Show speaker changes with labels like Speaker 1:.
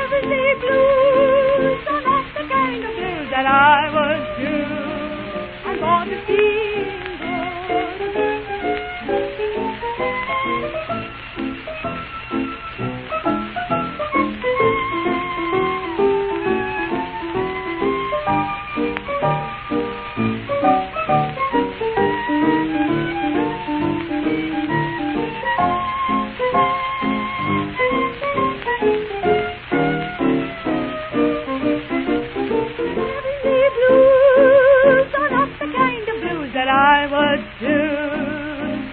Speaker 1: nervously blue, so that's the kind of blues that I was due. I'm born to feel